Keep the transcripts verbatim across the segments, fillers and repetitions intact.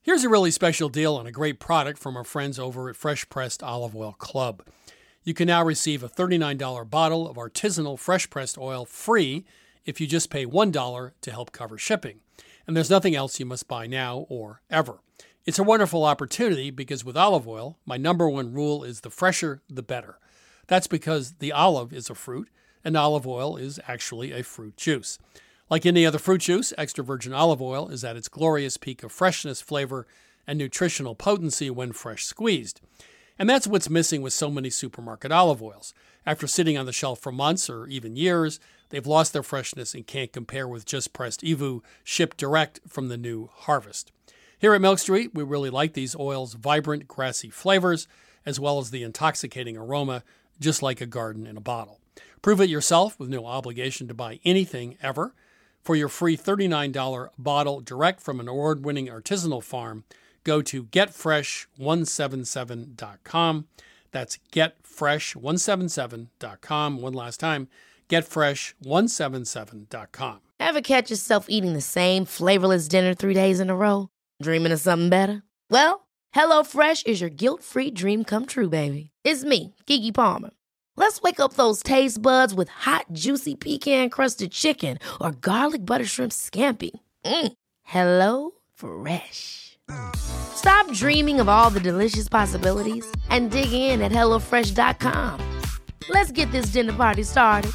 Here's a really special deal on a great product from our friends over at Fresh Pressed Olive Oil Club. You can now receive a thirty-nine dollars bottle of artisanal fresh-pressed oil free if you just pay one dollar to help cover shipping. And there's nothing else you must buy now or ever. It's a wonderful opportunity because with olive oil, my number one rule is the fresher, the better. That's because the olive is a fruit, and olive oil is actually a fruit juice. Like any other fruit juice, extra virgin olive oil is at its glorious peak of freshness, flavor, and nutritional potency when fresh squeezed. And that's what's missing with so many supermarket olive oils. After sitting on the shelf for months or even years, they've lost their freshness and can't compare with just pressed E V U shipped direct from the new harvest. Here at Milk Street, we really like these oils' vibrant, grassy flavors, as well as the intoxicating aroma, just like a garden in a bottle. Prove it yourself with no obligation to buy anything ever. For your free thirty-nine dollars bottle direct from an award-winning artisanal farm, go to get fresh one seventy-seven dot com. That's get fresh one seventy-seven dot com. One last time, get fresh one seventy-seven dot com. Ever catch yourself eating the same flavorless dinner three days in a row? Dreaming of something better? Well, HelloFresh is your guilt-free dream come true, baby. It's me, Keke Palmer. Let's wake up those taste buds with hot, juicy pecan-crusted chicken or garlic butter shrimp scampi. Mm. Hello Fresh. Stop dreaming of all the delicious possibilities and dig in at hello fresh dot com. Let's get this dinner party started.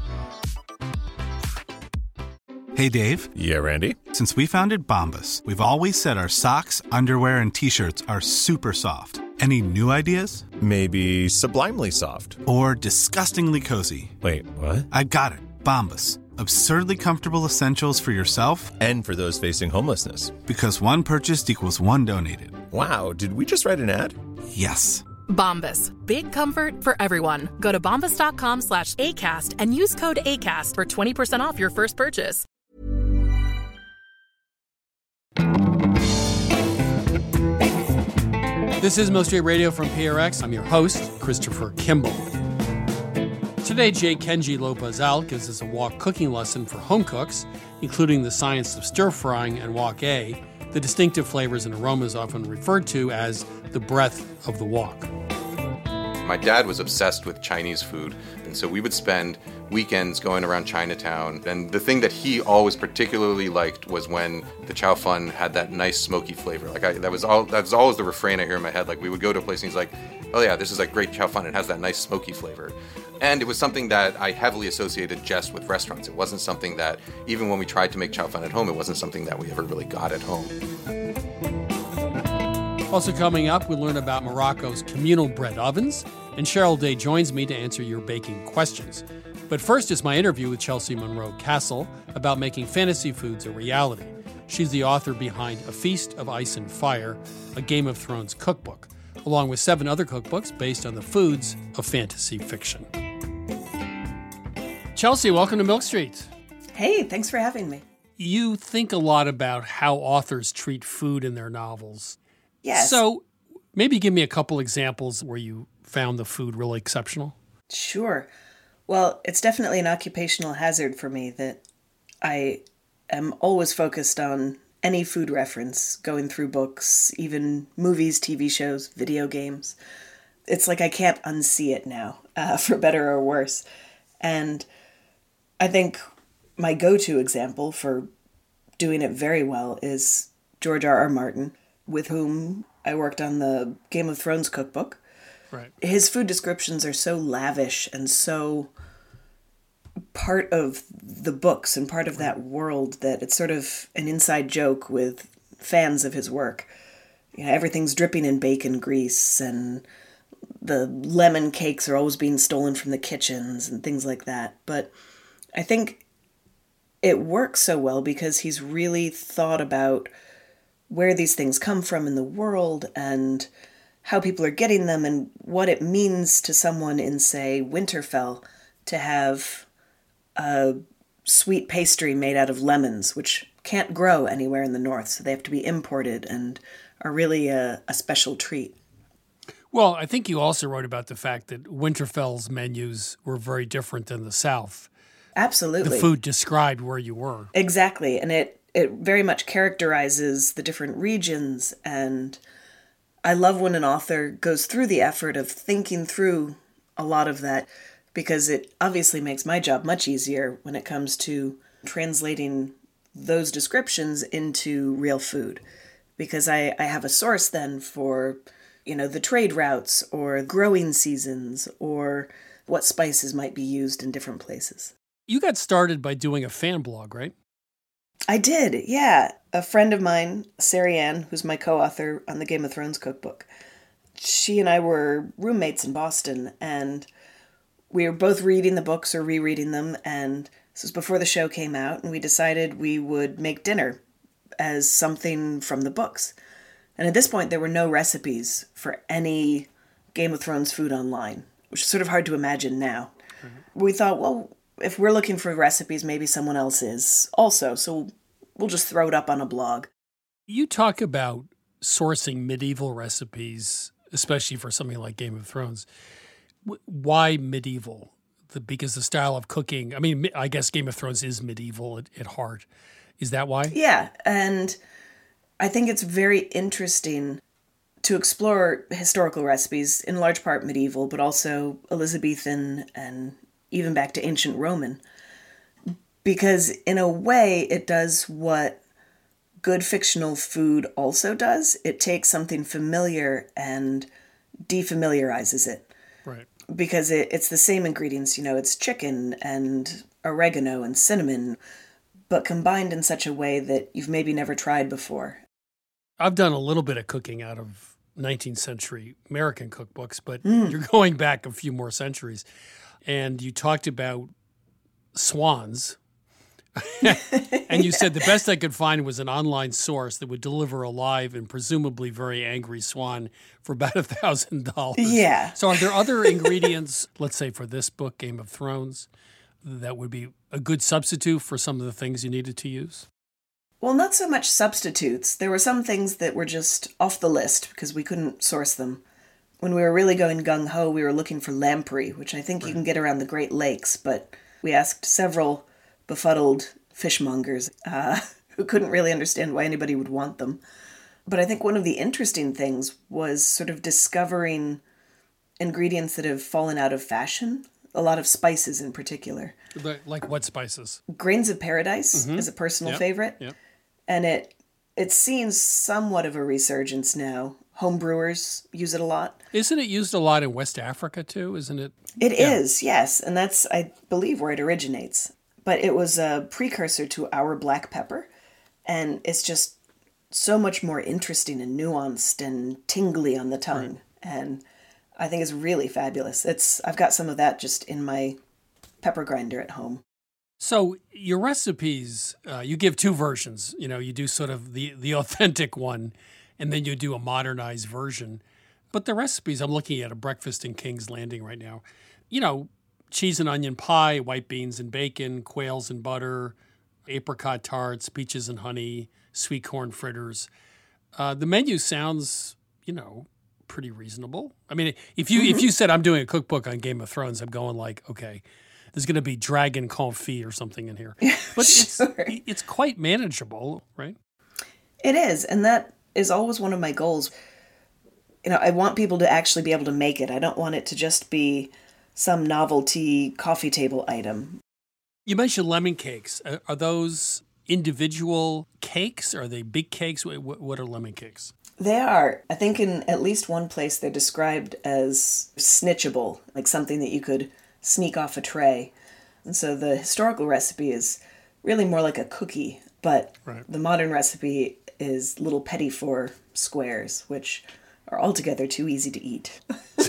Hey, Dave. Yeah, Randy. Since we founded Bombas, we've always said our socks, underwear, and T-shirts are super soft. Any new ideas? Maybe sublimely soft. Or disgustingly cozy. Wait, what? I got it. Bombas. Absurdly comfortable essentials for yourself and for those facing homelessness. Because one purchased equals one donated. Wow, did we just write an ad? Yes. Bombas. Big comfort for everyone. Go to bombas.com slash ACAST and use code ACAST for twenty percent off your first purchase. This is Milk Street Radio from P R X. I'm your host, Christopher Kimball. Today, Jay Kenji Lopez-Al gives us a wok cooking lesson for home cooks, including the science of stir-frying and wok A, the distinctive flavors and aromas often referred to as the breath of the wok. My dad was obsessed with Chinese food, and so we would spend weekends going around Chinatown. And the thing that he always particularly liked was when the chow fun had that nice smoky flavor. Like I, that was all. That was always the refrain I hear in my head. Like we would go to a place and he's like, "Oh yeah, this is like great chow fun. It has that nice smoky flavor." And it was something that I heavily associated just with restaurants. It wasn't something that, even when we tried to make chow fun at home, it wasn't something that we ever really got at home. Also coming up, we'll learn about Morocco's communal bread ovens, and Cheryl Day joins me to answer your baking questions. But first is my interview with Chelsea Monroe Castle about making fantasy foods a reality. She's the author behind A Feast of Ice and Fire, a Game of Thrones cookbook, along with seven other cookbooks based on the foods of fantasy fiction. Chelsea, welcome to Milk Street. Hey, thanks for having me. You think a lot about how authors treat food in their novels. Yes. So maybe give me a couple examples where you found the food really exceptional. Sure. Well, it's definitely an occupational hazard for me that I am always focused on any food reference, going through books, even movies, T V shows, video games. It's like I can't unsee it now, uh, for better or worse. And I think my go-to example for doing it very well is George R. R. Martin, with whom I worked on the Game of Thrones cookbook. Right. His food descriptions are so lavish and so part of the books and part of that world that it's sort of an inside joke with fans of his work. You know, everything's dripping in bacon grease and the lemon cakes are always being stolen from the kitchens and things like that. But I think it works so well because he's really thought about where these things come from in the world and how people are getting them and what it means to someone in, say, Winterfell to have a sweet pastry made out of lemons, which can't grow anywhere in the north, so they have to be imported and are really a, a special treat. Well, I think you also wrote about the fact that Winterfell's menus were very different than the South. Absolutely. The food described where you were. Exactly. And it, it very much characterizes the different regions, and I love when an author goes through the effort of thinking through a lot of that, because it obviously makes my job much easier when it comes to translating those descriptions into real food, because I, I have a source then for, you know, the trade routes or growing seasons or what spices might be used in different places. You got started by doing a fan blog, right? I did, yeah. A friend of mine, Sari Ann, who's my co-author on the Game of Thrones cookbook, she and I were roommates in Boston, and we were both reading the books or rereading them, and this was before the show came out, and we decided we would make dinner as something from the books. And at this point, there were no recipes for any Game of Thrones food online, which is sort of hard to imagine now. Mm-hmm. We thought, well, if we're looking for recipes, maybe someone else is also, so we'll just throw it up on a blog. You talk about sourcing medieval recipes, especially for something like Game of Thrones. Why medieval? The, because the style of cooking, I mean, I guess Game of Thrones is medieval at, at heart. Is that why? Yeah, and I think it's very interesting to explore historical recipes, in large part medieval, but also Elizabethan and even back to ancient Roman, because in a way it does what good fictional food also does. It takes something familiar and defamiliarizes it. Right. Because it, it's the same ingredients, you know, it's chicken and oregano and cinnamon, but combined in such a way that you've maybe never tried before. I've done a little bit of cooking out of nineteenth century American cookbooks, but Mm. you're going back a few more centuries. And you talked about swans. And you said the best I could find was an online source that would deliver a live and presumably very angry swan for about a thousand dollars. Yeah. So are there other ingredients, let's say for this book, Game of Thrones, that would be a good substitute for some of the things you needed to use? Well, not so much substitutes. There were some things that were just off the list because we couldn't source them. When we were really going gung-ho, we were looking for lamprey, which I think right. you can get around the Great Lakes, but we asked several befuddled fishmongers uh, who couldn't really understand why anybody would want them. But I think one of the interesting things was sort of discovering ingredients that have fallen out of fashion, a lot of spices in particular. Like what spices? Grains of Paradise mm-hmm. is a personal yep. favorite. Yep. And it it's seen somewhat of a resurgence now. Home brewers use it a lot. Isn't it used a lot in West Africa too? Isn't it? It yeah. is, yes. And that's, I believe, where it originates. But it was a precursor to our black pepper. And it's just so much more interesting and nuanced and tingly on the tongue. Right. And I think it's really fabulous. It's I've got some of that just in my pepper grinder at home. So your recipes, uh, you give two versions. You know, you do sort of the, the authentic one, and then you do a modernized version. But the recipes, I'm looking at a breakfast in King's Landing right now. You know, cheese and onion pie, white beans and bacon, quails and butter, apricot tarts, peaches and honey, sweet corn fritters. Uh, the menu sounds, you know, pretty reasonable. I mean, if you mm-hmm. if you said I'm doing a cookbook on Game of Thrones, I'm going like, okay, there's going to be dragon confit or something in here. But sure. it's it's quite manageable, right? It is, and that is always one of my goals. You know, I want people to actually be able to make it. I don't want it to just be some novelty coffee table item. You mentioned lemon cakes. Are those individual cakes? Are they big cakes? What are lemon cakes? They are. I think in at least one place they're described as snitchable, like something that you could sneak off a tray. And so the historical recipe is really more like a cookie, but right. the modern recipe is little petit four squares, which are altogether too easy to eat.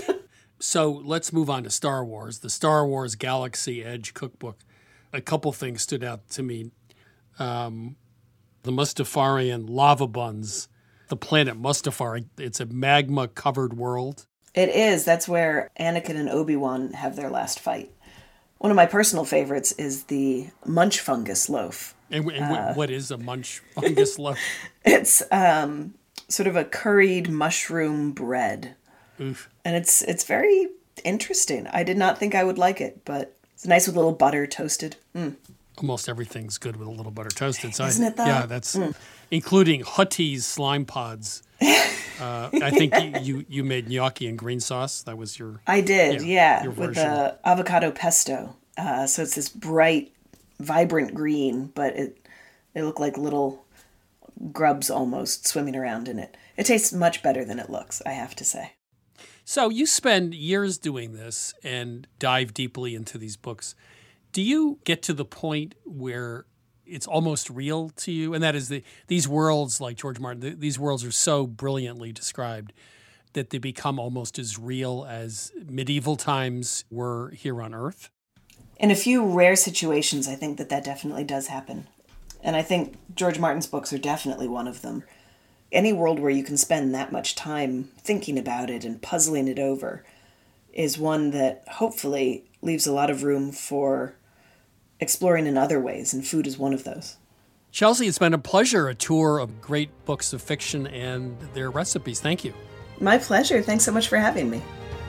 So let's move on to Star Wars, the Star Wars Galaxy Edge cookbook. A couple things stood out to me. Um, the Mustafarian lava buns, the planet Mustafar. It's a magma-covered world. It is. That's where Anakin and Obi-Wan have their last fight. One of my personal favorites is the munch fungus loaf. And, and uh, what is a munch fungus loaf? It's um, sort of a curried mushroom bread. Oof. And it's it's very interesting. I did not think I would like it, but it's nice with a little butter toasted. Mm. Almost everything's good with a little butter toasted. So Isn't I, it though? Yeah, that's mm. including Hutty's slime pods. Uh, I think you, you you made gnocchi and green sauce. That was your. I did, yeah, yeah, with the avocado pesto. Uh, so it's this bright, vibrant green, but it they look like little grubs almost swimming around in it. It tastes much better than it looks, I have to say. So you spend years doing this and dive deeply into these books. Do you get to the point where it's almost real to you? And that is the these worlds, like George Martin, the, these worlds are so brilliantly described that they become almost as real as medieval times were here on Earth? In a few rare situations, I think that that definitely does happen. And I think George Martin's books are definitely one of them. Any world where you can spend that much time thinking about it and puzzling it over is one that hopefully leaves a lot of room for exploring in other ways, and food is one of those. Chelsea, it's been a pleasure, a tour of great books of fiction and their recipes. Thank you. My pleasure. Thanks so much for having me.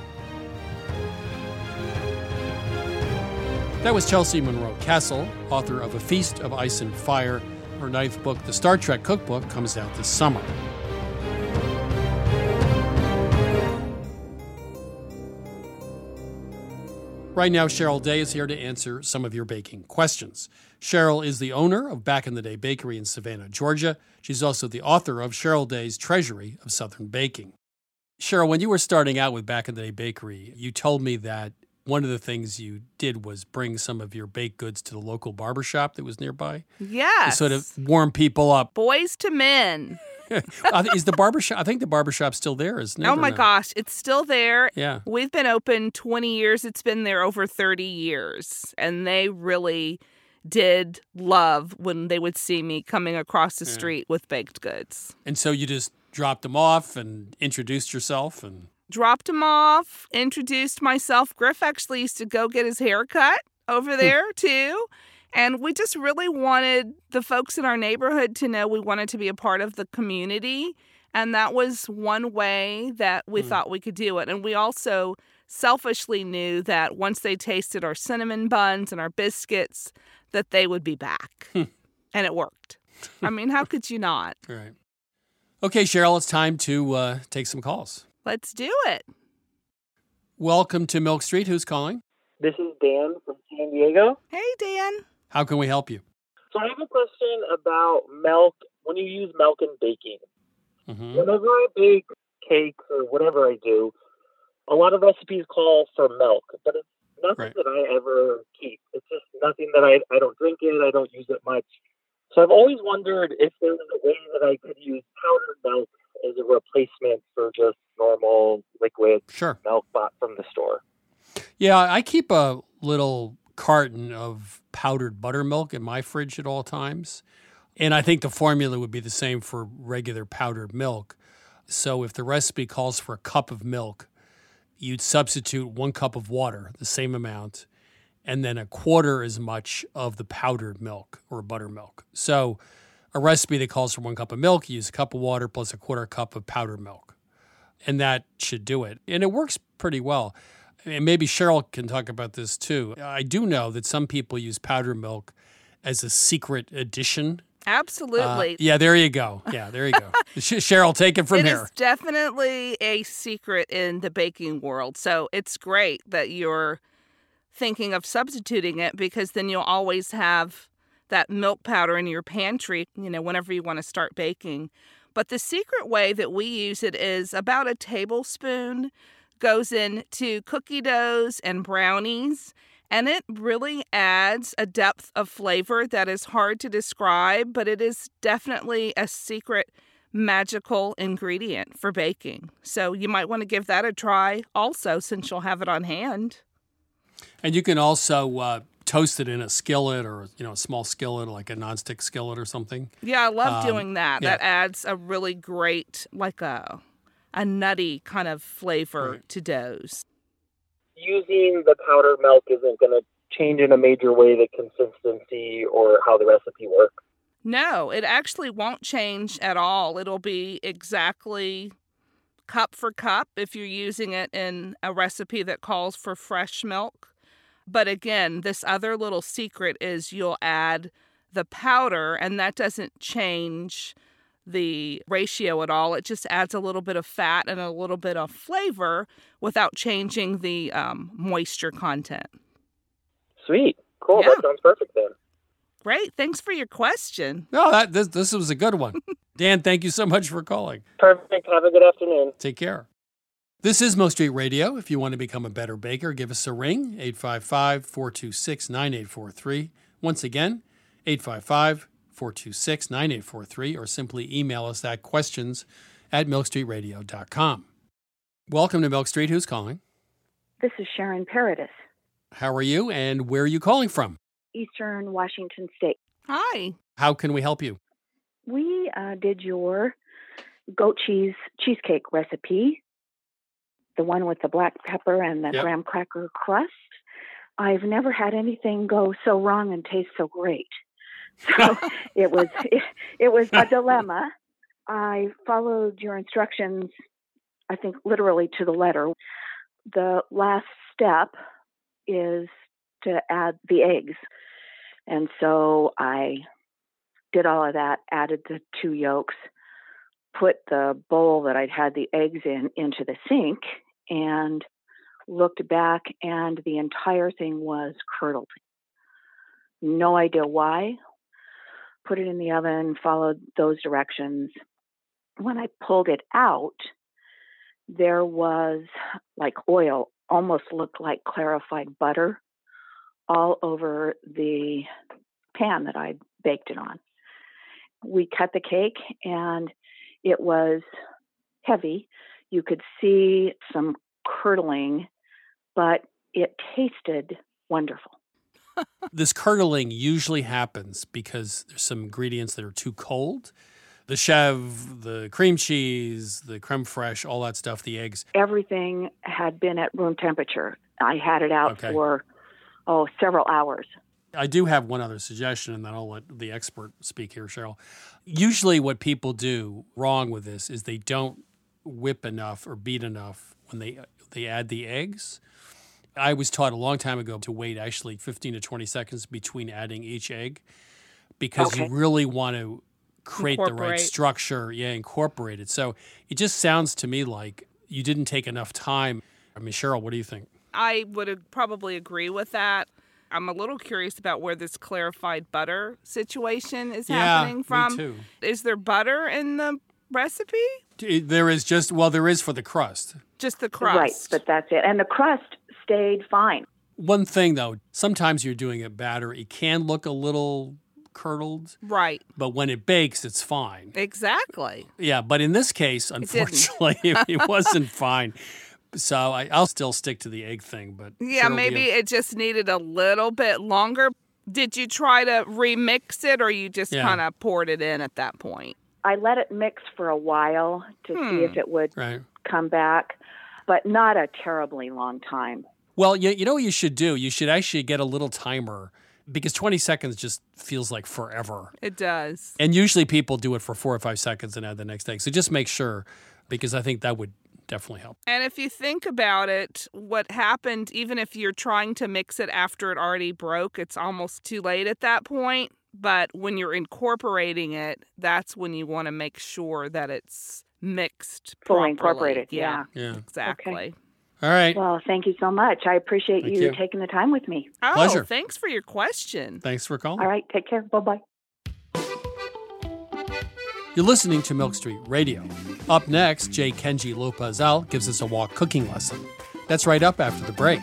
That was Chelsea Monroe Cassel, author of A Feast of Ice and Fire. Her ninth book, The Star Trek Cookbook, comes out this summer. Right now, Cheryl Day is here to answer some of your baking questions. Cheryl is the owner of Back in the Day Bakery in Savannah, Georgia. She's also the author of Cheryl Day's Treasury of Southern Baking. Cheryl, when you were starting out with Back in the Day Bakery, you told me that one of the things you did was bring some of your baked goods to the local barbershop that was nearby. Yes. To sort of warm people up. Boys to men. Is the barbershop, I think the barbershop's still there, isn't it? Oh my no? gosh, it's still there. Yeah. We've been open twenty years. It's been there over thirty years. And they really did love when they would see me coming across the yeah. street with baked goods. And so you just dropped them off and introduced yourself and... Dropped him off, introduced myself. Griff actually used to go get his hair cut over there, too. And we just really wanted the folks in our neighborhood to know we wanted to be a part of the community. And that was one way that we mm. thought we could do it. And we also selfishly knew that once they tasted our cinnamon buns and our biscuits, that they would be back. And it worked. I mean, how could you not? All right. Okay, Cheryl, it's time to uh, take some calls. Let's do it. Welcome to Milk Street. Who's calling? This is Dan from San Diego. Hey, Dan. How can we help you? So I have a question about milk when you use milk in baking. Mm-hmm. Whenever I bake cakes or whatever I do, a lot of recipes call for milk, but it's nothing right. that I ever keep. It's just nothing that I, I don't drink it. I don't use it much. So I've always wondered if there was a way that I could use powdered milk as a replacement for just normal liquid sure. milk bought from the store. Yeah, I keep a little carton of powdered buttermilk in my fridge at all times. And I think the formula would be the same for regular powdered milk. So if the recipe calls for a cup of milk, you'd substitute one cup of water, the same amount, and then a quarter as much of the powdered milk or buttermilk. So a recipe that calls for one cup of milk, you use a cup of water plus a quarter cup of powdered milk. And that should do it. And it works pretty well. And maybe Cheryl can talk about this too. I do know that some people use powdered milk as a secret addition. Absolutely. Uh, yeah, there you go. Yeah, there you go. Cheryl, take it from it here. It is definitely a secret in the baking world. So it's great that you're thinking of substituting it because then you'll always have that milk powder in your pantry, you know, whenever you want to start baking. But the secret way that we use it is about a tablespoon goes into cookie doughs and brownies, and it really adds a depth of flavor that is hard to describe, but it is definitely a secret magical ingredient for baking. So you might want to give that a try also, since you'll have it on hand. And you can also uh, toast it in a skillet or, you know, a small skillet, like a nonstick skillet or something. Yeah, I love um, doing that. Yeah. That adds a really great, like a... a nutty kind of flavor right. to doughs. Using the powdered milk isn't going to change in a major way the consistency or how the recipe works? No, it actually won't change at all. It'll be exactly cup for cup if you're using it in a recipe that calls for fresh milk. But again, this other little secret is you'll add the powder, and that doesn't change the ratio at all. It just adds a little bit of fat and a little bit of flavor without changing the um, moisture content. Sweet. Cool. Yeah. That sounds perfect then. Great. Thanks for your question. No, that this, this was a good one. Dan, thank you so much for calling. Perfect. Have a good afternoon. Take care. This is Milk Street Radio. If you want to become a better baker, give us a ring, eight five five, four two six, nine eight four three. Once again, eight five five, four two six, nine eight four three, or simply email us at questions at milk street radio dot com. Welcome to Milk Street. Who's calling? This is Sharon Paradis, How are you, and where are you calling from? Eastern Washington State. Hi. How can we help you? We uh, did your goat cheese cheesecake recipe, the one with the black pepper and the Yep. graham cracker crust. I've never had anything go so wrong and taste so great. So it was it, it was a dilemma. I followed your instructions, I think, literally to the letter. The last step is to add the eggs. And so I did all of that, added the two yolks, put the bowl that I'd had the eggs in into the sink, and looked back, and the entire thing was curdled. No idea why. Put it in the oven, followed those directions. When I pulled it out, there was like oil, almost looked like clarified butter, all over the pan that I baked it on. We cut the cake, and it was heavy. You could see some curdling, but it tasted wonderful. This curdling usually happens because there's some ingredients that are too cold. The chev, the cream cheese, the creme fraiche, all that stuff, the eggs. Everything had been at room temperature. I had it out Okay. for, oh, several hours. I do have one other suggestion, and then I'll let the expert speak here, Cheryl. Usually what people do wrong with this is they don't whip enough or beat enough when they they add the eggs. I was taught a long time ago to wait actually fifteen to twenty seconds between adding each egg because Okay. you really want to create the right Incorporate. structure, yeah, incorporate it. So it just sounds to me like you didn't take enough time. I mean, Cheryl, what do you think? I would ag- probably agree with that. I'm a little curious about where this clarified butter situation is happening me from. too. Is there butter in the recipe? There is just, well, there is for the crust. Just the crust. Right, but that's it. And the crust stayed fine. One thing, though, sometimes you're doing it batter. It can look a little curdled, Right. but when it bakes, it's fine. Exactly. Yeah, but in this case, didn't. unfortunately, it, it wasn't fine. So I, I'll still stick to the egg thing. But Yeah, Cheryl, do maybe you- it just needed a little bit longer. Did you try to remix it, or you just Yeah. kind of poured it in at that point? I let it mix for a while to Hmm. see if it would Right. come back, but not a terribly long time. Well, you, you know what you should do? You should actually get a little timer because twenty seconds just feels like forever. It does. And usually people do it for four or five seconds and add the next egg. So just make sure, because I think that would definitely help. And if you think about it, what happened, even if you're trying to mix it after it already broke, it's almost too late at that point. But when you're incorporating it, that's when you want to make sure that it's mixed Fully properly. incorporated, Yeah, Yeah. exactly. All right. Well, thank you so much. I appreciate Thank you, you. taking the time with me. Oh, Pleasure. thanks for your question. Thanks for calling. All right, take care. Bye-bye. You're listening to Milk Street Radio. Up next, Jay Kenji Lopez-Al gives us a wok cooking lesson. That's right up after the break.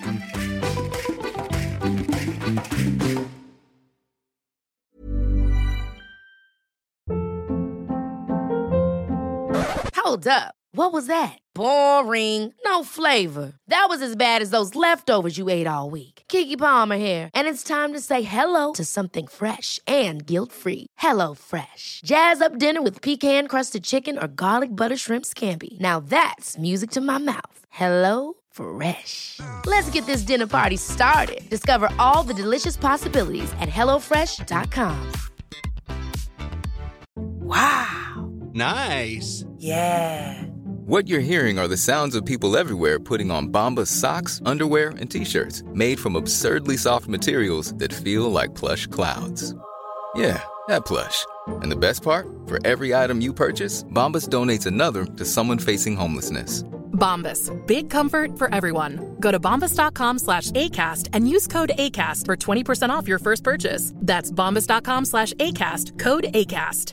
Hold up. What was that? Boring. No flavor. That was as bad as those leftovers you ate all week. Keke Palmer here, and it's time to say hello to something fresh and guilt-free. Hello Fresh. Jazz up dinner with pecan-crusted chicken or garlic butter shrimp scampi. Now that's music to my mouth. Hello Fresh. Let's get this dinner party started. Discover all the delicious possibilities at hello fresh dot com. Wow. Nice. Yeah. What you're hearing are the sounds of people everywhere putting on Bombas socks, underwear, and T-shirts made from absurdly soft materials that feel like plush clouds. Yeah, that plush. And the best part? For every item you purchase, Bombas donates another to someone facing homelessness. Bombas. Big comfort for everyone. Go to bombas.com slash ACAST and use code ACAST for twenty percent off your first purchase. That's bombas.com slash ACAST. Code ACAST.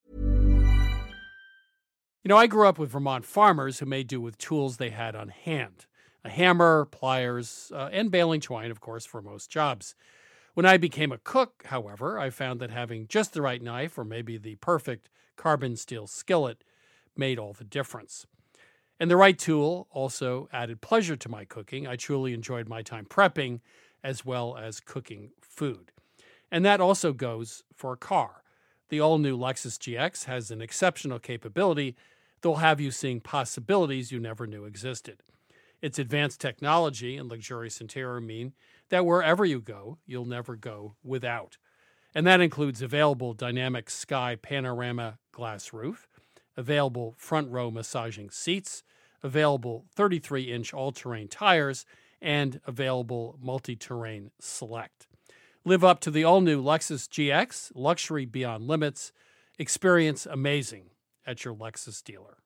You know, I grew up with Vermont farmers who made do with tools they had on hand. A hammer, pliers, uh, and baling twine, of course, for most jobs. When I became a cook, however, I found that having just the right knife or maybe the perfect carbon steel skillet made all the difference. And the right tool also added pleasure to my cooking. I truly enjoyed my time prepping as well as cooking food. And that also goes for a car. The all-new Lexus G X has an exceptional capability that will have you seeing possibilities you never knew existed. Its advanced technology and luxurious interior mean that wherever you go, you'll never go without. And that includes available dynamic sky panorama glass roof, available front row massaging seats, available thirty-three inch all-terrain tires, and available multi-terrain select. Live up to the all-new Lexus G X, luxury beyond limits. Experience amazing at your Lexus dealer.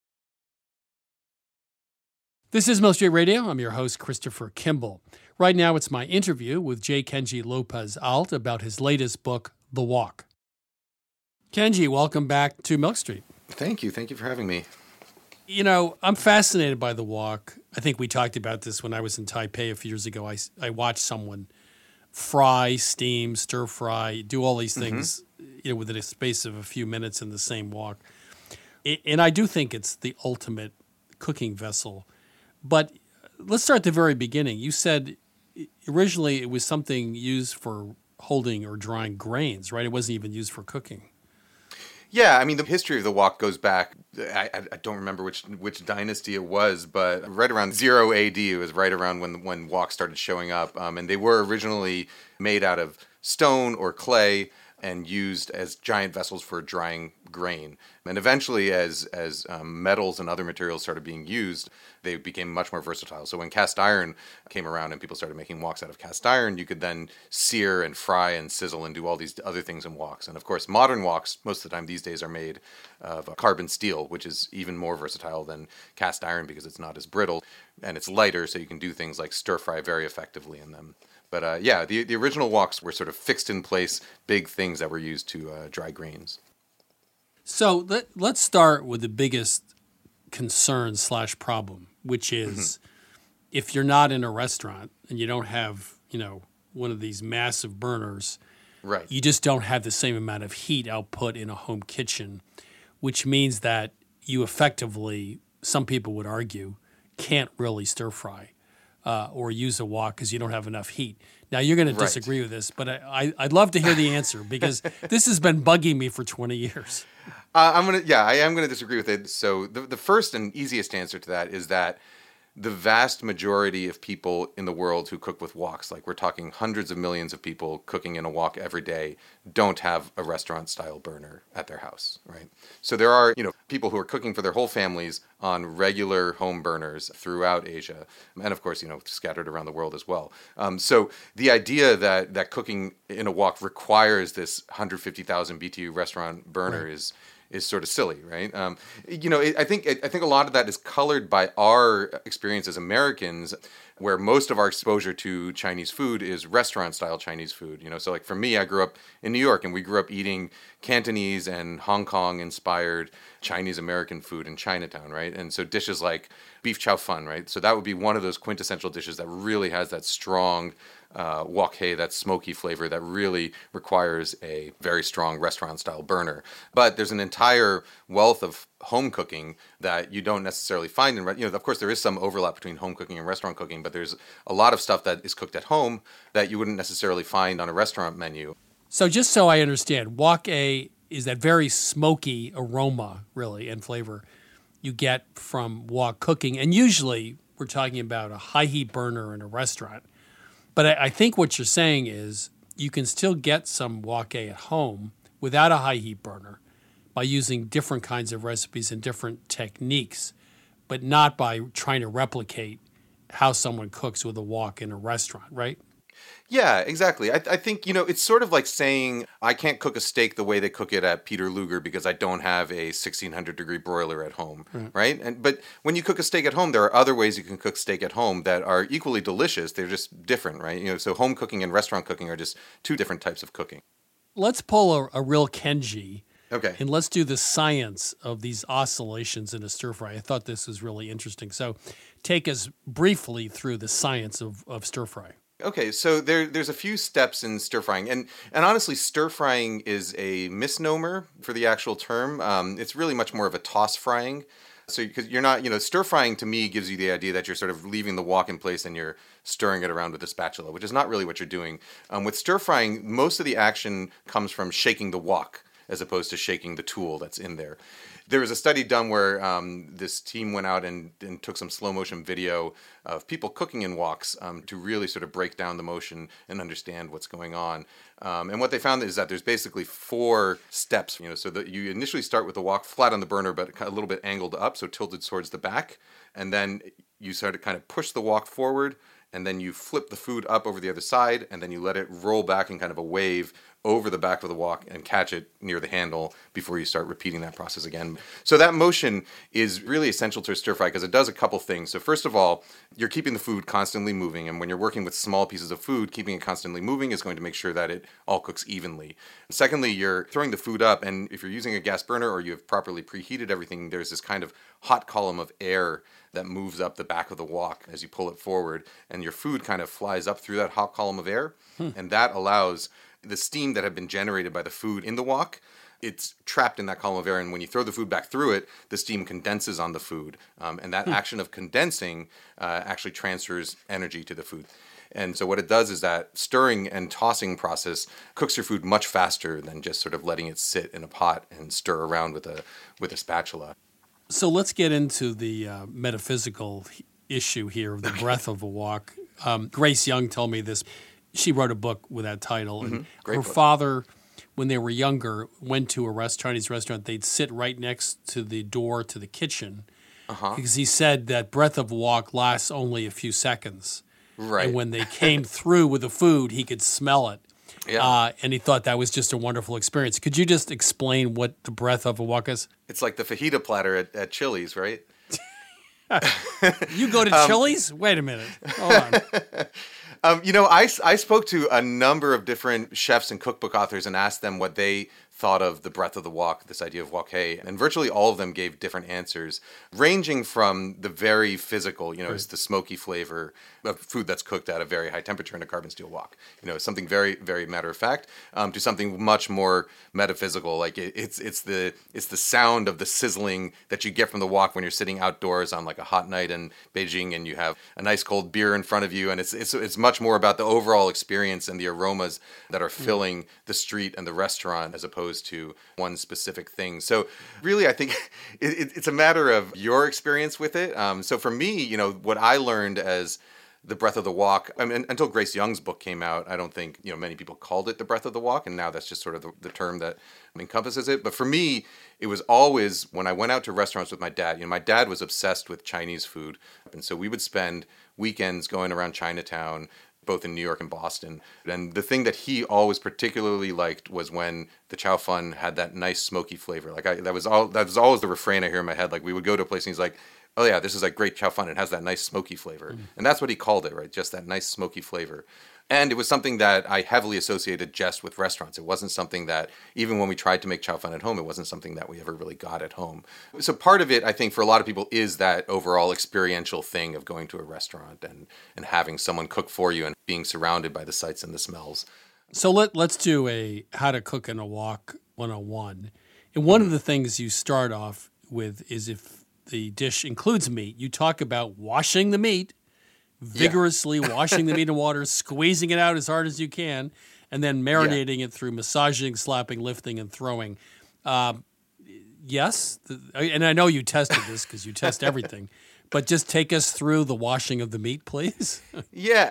This is Milk Street Radio. I'm your host, Christopher Kimball. Right now, it's my interview with J. Kenji Lopez Alt about his latest book, The Walk. Kenji, welcome back to Milk Street. Thank you. Thank you for having me. You know, I'm fascinated by The Walk. I think we talked about this when I was in Taipei a few years ago. I, I watched someone fry, steam, stir fry, do all these things mm-hmm. you know, within a space of a few minutes in the same wok. It, and I do think it's the ultimate cooking vessel. But let's start at the very beginning. You said originally it was something used for holding or drying grains, right? It wasn't even used for cooking. Yeah, I mean, the history of the wok goes back, I, I don't remember which which dynasty it was, but right around zero A D, it was right around when when woks started showing up. Um, and they were originally made out of stone or clay and used as giant vessels for drying grain. And eventually, as as um, metals and other materials started being used, they became much more versatile. So when cast iron came around and people started making woks out of cast iron, you could then sear and fry and sizzle and do all these other things in woks. And of course, modern woks, most of the time these days, are made of carbon steel, which is even more versatile than cast iron because it's not as brittle and it's lighter, so you can do things like stir fry very effectively in them. But uh, yeah, the, the original woks were sort of fixed in place, big things that were used to uh, dry grains. So let, let's start with the biggest concern slash problem, which is mm-hmm. if you're not in a restaurant and you don't have, you know, one of these massive burners, right. you just don't have the same amount of heat output in a home kitchen, which means that you effectively, some people would argue, can't really stir fry. Uh, or use a wok because you don't have enough heat. Now, you're going to disagree right. with this, but I, I, I'd love to hear the answer because this has been bugging me for twenty years. Uh, I'm gonna, yeah, I am going to disagree with it. So the, the first and easiest answer to that is that the vast majority of people in the world who cook with woks, like we're talking hundreds of millions of people cooking in a wok every day, don't have a restaurant-style burner at their house, right? So there are, you know, people who are cooking for their whole families on regular home burners throughout Asia, and of course, you know, scattered around the world as well. Um, so the idea that that cooking in a wok requires this one hundred fifty thousand B T U restaurant burner right. is. is sort of silly, right? Um, you know, it, I think it, I think a lot of that is colored by our experience as Americans, where most of our exposure to Chinese food is restaurant-style Chinese food. You know, so like for me, I grew up in New York, and we grew up eating Cantonese and Hong Kong-inspired Chinese-American food in Chinatown, right? And so dishes like beef chow fun, right? So that would be one of those quintessential dishes that really has that strong Uh, wok hei, that smoky flavor that really requires a very strong restaurant-style burner. But there's an entire wealth of home cooking that you don't necessarily find in, you know, of course there is some overlap between home cooking and restaurant cooking, but there's a lot of stuff that is cooked at home that you wouldn't necessarily find on a restaurant menu. So just so I understand, wok hei is that very smoky aroma, really, and flavor you get from wok cooking. And usually we're talking about a high-heat burner in a restaurant. But I, I think what you're saying is you can still get some wok hei at home without a high heat burner by using different kinds of recipes and different techniques but not by trying to replicate how someone cooks with a wok in a restaurant, right? Yeah, exactly. I, I think, you know, it's sort of like saying I can't cook a steak the way they cook it at Peter Luger because I don't have a sixteen hundred degree broiler at home, right? right? And But when you cook a steak at home, there are other ways you can cook steak at home that are equally delicious. They're just different, right? You know, so home cooking and restaurant cooking are just two different types of cooking. Let's pull a, a real Kenji. Okay. And let's do the science of these oscillations in a stir fry. I thought this was really interesting. So take us briefly through the science of, of stir fry. Okay, so there, there's a few steps in stir frying, and and honestly, stir frying is a misnomer for the actual term. Um, it's really much more of a toss frying. So because you're not, you know, stir frying to me gives you the idea that you're sort of leaving the wok in place and you're stirring it around with a spatula, which is not really what you're doing. Um, with stir frying, most of the action comes from shaking the wok as opposed to shaking the tool that's in there. There was a study done where um, this team went out and, and took some slow motion video of people cooking in woks um, to really sort of break down the motion and understand what's going on. Um, and what they found is that there's basically four steps. You know, so that you initially start with the wok flat on the burner, but a little bit angled up, so tilted towards the back, and then you sort of kind of push the wok forward, and then you flip the food up over the other side, and then you let it roll back in kind of a wave over the back of the wok and catch it near the handle before you start repeating that process again. So that motion is really essential to a stir fry because it does a couple things. So first of all, you're keeping the food constantly moving, and when you're working with small pieces of food, keeping it constantly moving is going to make sure that it all cooks evenly. Secondly, you're throwing the food up, and if you're using a gas burner or you have properly preheated everything, there's this kind of hot column of air that moves up the back of the wok as you pull it forward, and your food kind of flies up through that hot column of air, hmm. and that allows the steam that had been generated by the food in the wok, it's trapped in that column of air, and when you throw the food back through it, the steam condenses on the food, um, and that hmm. action of condensing uh, actually transfers energy to the food. And so what it does is that stirring and tossing process cooks your food much faster than just sort of letting it sit in a pot and stir around with a with a spatula. So let's get into the uh, metaphysical issue here of the breath of a wok. Um, Grace Young told me this. She wrote a book with that title. And mm-hmm. her book. father, when they were younger, went to a rest, Chinese restaurant. They'd sit right next to the door to the kitchen uh-huh. because he said that breath of a wok lasts only a few seconds. Right. And when they came through with the food, he could smell it. Yeah. Uh, and he thought that was just a wonderful experience. Could you just explain what the breath of a wok is? It's like the fajita platter at, at Chili's, right? You go to um, Chili's? Wait a minute. Hold on. Um, you know, I, I spoke to a number of different chefs and cookbook authors and asked them what they thought of the breath of the wok, this idea of wok hei, and virtually all of them gave different answers, ranging from the very physical, you know, right. it's the smoky flavor of food that's cooked at a very high temperature in a carbon steel wok, you know, something very, very matter of fact, um, to something much more metaphysical, like it, it's it's the it's the sound of the sizzling that you get from the wok when you're sitting outdoors on like a hot night in Beijing and you have a nice cold beer in front of you, and it's it's it's much more about the overall experience and the aromas that are filling mm. the street and the restaurant as opposed to one specific thing. So really, I think it, it's a matter of your experience with it. Um, so for me, you know, what I learned as the breath of the wok, I mean, until Grace Young's book came out, I don't think, you know, many people called it the breath of the wok, and now that's just sort of the, the term that encompasses it. But for me, it was always when I went out to restaurants with my dad, you know, my dad was obsessed with Chinese food. And so we would spend weekends going around Chinatown, both in New York and Boston. And the thing that he always particularly liked was when the chow fun had that nice smoky flavor. Like I, that was all, that was always the refrain I hear in my head. Like we would go to a place and he's like, oh yeah, this is like great chow fun. It has that nice smoky flavor. Mm. And that's what he called it, right? Just that nice smoky flavor. And it was something that I heavily associated just with restaurants. It wasn't something that, even when we tried to make chow fun at home, it wasn't something that we ever really got at home. So part of it, I think, for a lot of people is that overall experiential thing of going to a restaurant and, and having someone cook for you and being surrounded by the sights and the smells. So let, let's do a how to cook in a wok one oh one. And one mm-hmm. of the things you start off with is if the dish includes meat, you talk about washing the meat, vigorously yeah. washing the meat in water, squeezing it out as hard as you can, and then marinating yeah. it through massaging, slapping, lifting, and throwing. Um, yes, the, and I know you tested this because you test everything, but just take us through the washing of the meat, please. Yeah.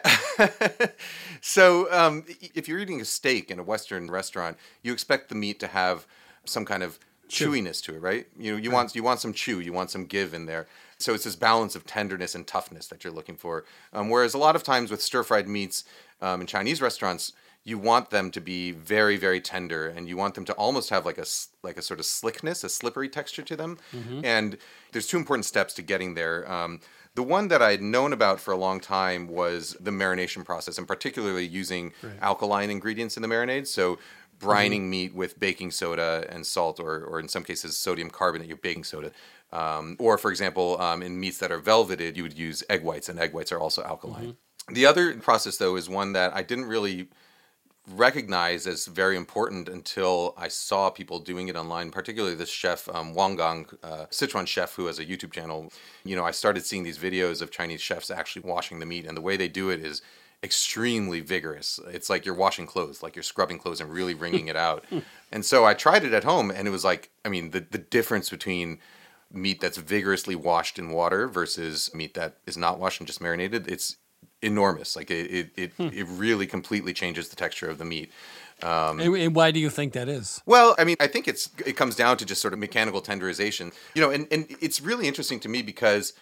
So um, if you're eating a steak in a Western restaurant, you expect the meat to have some kind of chewiness to it, right? You know, you want you want some chew, you want some give in there. So it's this balance of tenderness and toughness that you're looking for. Um, whereas a lot of times with stir-fried meats um, in Chinese restaurants, you want them to be very, very tender, and you want them to almost have like a like a sort of slickness, a slippery texture to them. Mm-hmm. And there's two important steps to getting there. Um, the one that I had known about for a long time was the marination process, and particularly using right. alkaline ingredients in the marinades. So brining mm-hmm. meat with baking soda and salt, or or in some cases sodium carbonate, your baking soda. Um, or, for example, um, in meats that are velveted, you would use egg whites, and egg whites are also alkaline. Mm-hmm. The other process, though, is one that I didn't really recognize as very important until I saw people doing it online, particularly this chef, um, Wang Gang, uh, Sichuan chef who has a YouTube channel. You know, I started seeing these videos of Chinese chefs actually washing the meat, and the way they do it is extremely vigorous. It's like you're washing clothes, like you're scrubbing clothes and really wringing it out. And so I tried it at home, and it was like, I mean, the, the difference between meat that's vigorously washed in water versus meat that is not washed and just marinated, it's enormous. Like it, it, it, hmm. it really completely changes the texture of the meat. Um, and, and why do you think that is? Well, I mean, I think it's it comes down to just sort of mechanical tenderization. You know, and, and it's really interesting to me because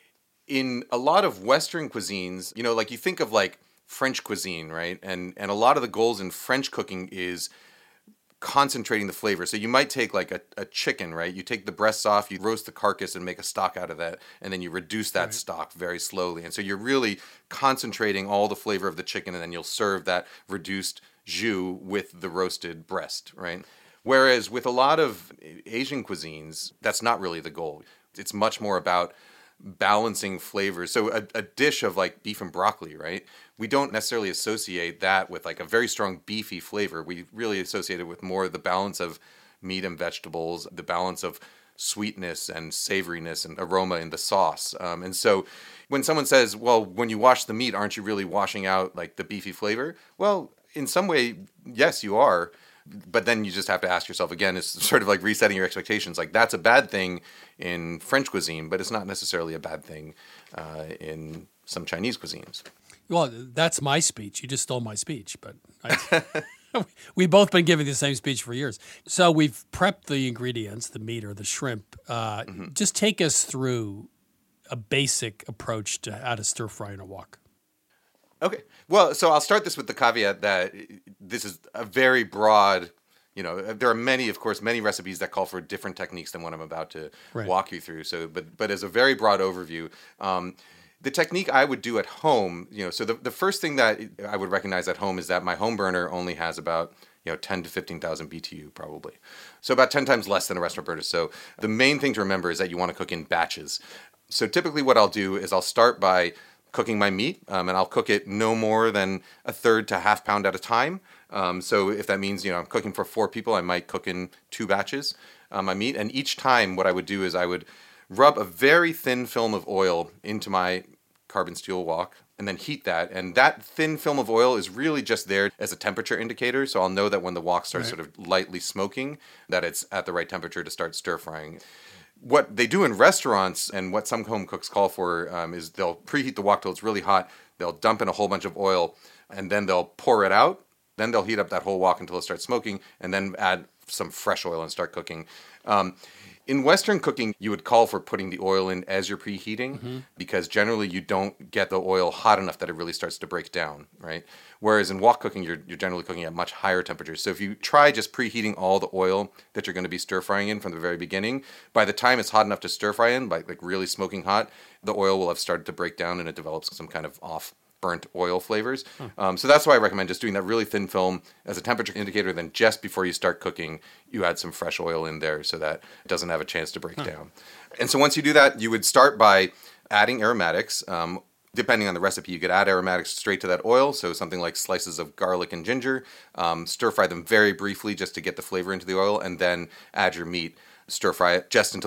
in a lot of Western cuisines, you know, like you think of like French cuisine, right? And and a lot of the goals in French cooking is concentrating the flavor. So you might take like a, a chicken, right? You take the breasts off, you roast the carcass and make a stock out of that, and then you reduce that right. stock very slowly. And so you're really concentrating all the flavor of the chicken, and then you'll serve that reduced jus with the roasted breast, right? Whereas with a lot of Asian cuisines, that's not really the goal. It's much more about balancing flavors. So a, a dish of like beef and broccoli, right? We don't necessarily associate that with like a very strong beefy flavor. We really associate it with more the balance of meat and vegetables, the balance of sweetness and savoriness and aroma in the sauce. Um, and so when someone says, well, when you wash the meat, aren't you really washing out like the beefy flavor? Well, in some way, yes, you are. But then you just have to ask yourself again, it's sort of like resetting your expectations. Like that's a bad thing in French cuisine, but it's not necessarily a bad thing uh, in some Chinese cuisines. Well, that's my speech. You just stole my speech, but I, we've both been giving the same speech for years. So we've prepped the ingredients, the meat or the shrimp. Uh, mm-hmm. Just take us through a basic approach to how to stir fry in a wok. Okay. Well, so I'll start this with the caveat that this is a very broad, you know, there are many, of course, many recipes that call for different techniques than what I'm about to right. walk you through. So, but but as a very broad overview, um, the technique I would do at home, you know, so the, the first thing that I would recognize at home is that my home burner only has about, you know, ten to fifteen thousand B T U probably. So about ten times less than a restaurant burner. So the main thing to remember is that you want to cook in batches. So typically what I'll do is I'll start by cooking my meat, um, and I'll cook it no more than a third to half pound at a time. Um, so if that means, you know, I'm cooking for four people, I might cook in two batches uh, my meat. And each time what I would do is I would rub a very thin film of oil into my carbon steel wok and then heat that. And that thin film of oil is really just there as a temperature indicator. So I'll know that when the wok starts right. sort of lightly smoking, that it's at the right temperature to start stir frying. What they do in restaurants and what some home cooks call for um, is they'll preheat the wok till it's really hot. They'll dump in a whole bunch of oil and then they'll pour it out. Then they'll heat up that whole wok until it starts smoking and then add some fresh oil and start cooking. Um, in Western cooking, you would call for putting the oil in as you're preheating mm-hmm. because generally you don't get the oil hot enough that it really starts to break down, right? Whereas in wok cooking, you're, you're generally cooking at much higher temperatures. So if you try just preheating all the oil that you're going to be stir frying in from the very beginning, by the time it's hot enough to stir fry in, by like really smoking hot, the oil will have started to break down and it develops some kind of off burnt oil flavors. Hmm. Um, so that's why I recommend just doing that really thin film as a temperature indicator. Then just before you start cooking, you add some fresh oil in there so that it doesn't have a chance to break hmm. down. And so once you do that, you would start by adding aromatics. Um, depending on the recipe, you could add aromatics straight to that oil. So something like slices of garlic and ginger, um, stir fry them very briefly just to get the flavor into the oil, and then add your meat, stir fry it just until it's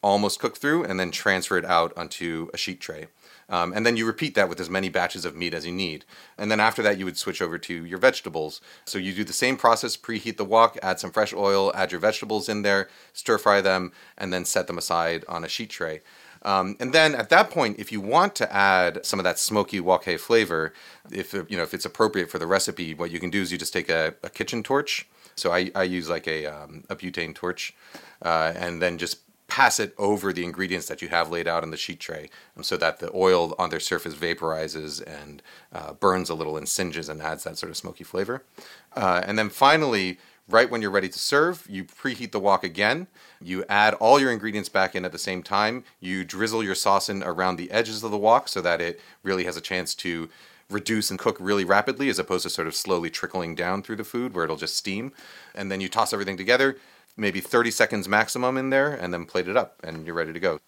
almost cooked through and then transfer it out onto a sheet tray. Um, and then you repeat that with as many batches of meat as you need. And then after that, you would switch over to your vegetables. So you do the same process, preheat the wok, add some fresh oil, add your vegetables in there, stir fry them, and then set them aside on a sheet tray. Um, and then at that point, if you want to add some of that smoky wok hei flavor, if you know if it's appropriate for the recipe, what you can do is you just take a, a kitchen torch. So I, I use like a, um, a butane torch, uh, and then just pass it over the ingredients that you have laid out on the sheet tray, so that the oil on their surface vaporizes and uh, burns a little and singes and adds that sort of smoky flavor. Uh, and then finally, right when you're ready to serve, you preheat the wok again. You add all your ingredients back in at the same time. You drizzle your sauce in around the edges of the wok so that it really has a chance to reduce and cook really rapidly, as opposed to sort of slowly trickling down through the food where it'll just steam. And then you toss everything together, maybe thirty seconds maximum in there, and then plate it up, and you're ready to go.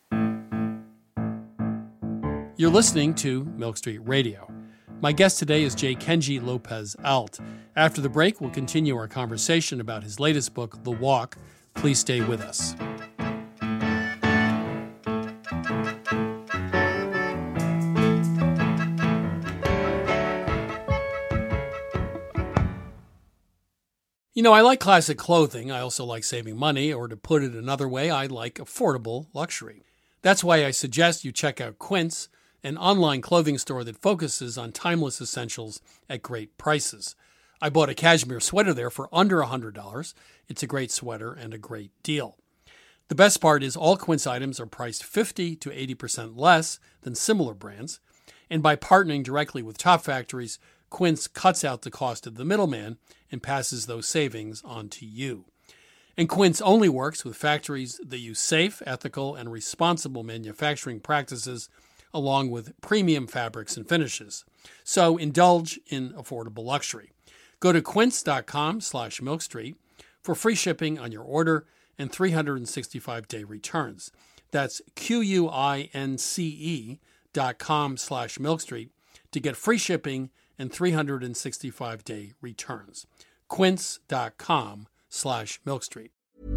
You're listening to Milk Street Radio. My guest today is J. Kenji Lopez Alt. After the break, we'll continue our conversation about his latest book, The Wok. Please stay with us. You know, I like classic clothing. I also like saving money, or to put it another way, I like affordable luxury. That's why I suggest you check out Quince, an online clothing store that focuses on timeless essentials at great prices. I bought a cashmere sweater there for under one hundred dollars. It's a great sweater and a great deal. The best part is all Quince items are priced fifty to eighty percent less than similar brands. And by partnering directly with top factories, Quince cuts out the cost of the middleman and passes those savings on to you. And Quince only works with factories that use safe, ethical, and responsible manufacturing practices, along with premium fabrics and finishes. So indulge in affordable luxury. Go to quince.com slash milkstreet for free shipping on your order and three hundred sixty-five day returns. That's Q-U-I-N-C-E dot com slash milkstreet to get free shipping and three hundred sixty-five day returns. Quince.com slash milkstreet.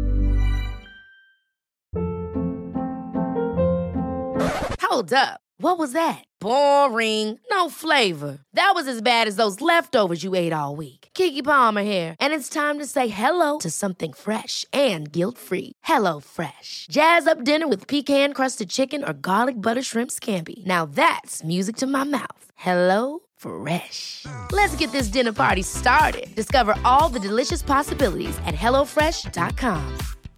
Hold up. What was that? Boring. No flavor. That was as bad as those leftovers you ate all week. Keke Palmer here, and it's time to say hello to something fresh and guilt-free. Hello Fresh. Jazz up dinner with pecan-crusted chicken or garlic butter shrimp scampi. Now that's music to my mouth. Hello Fresh. Let's get this dinner party started. Discover all the delicious possibilities at hello fresh dot com.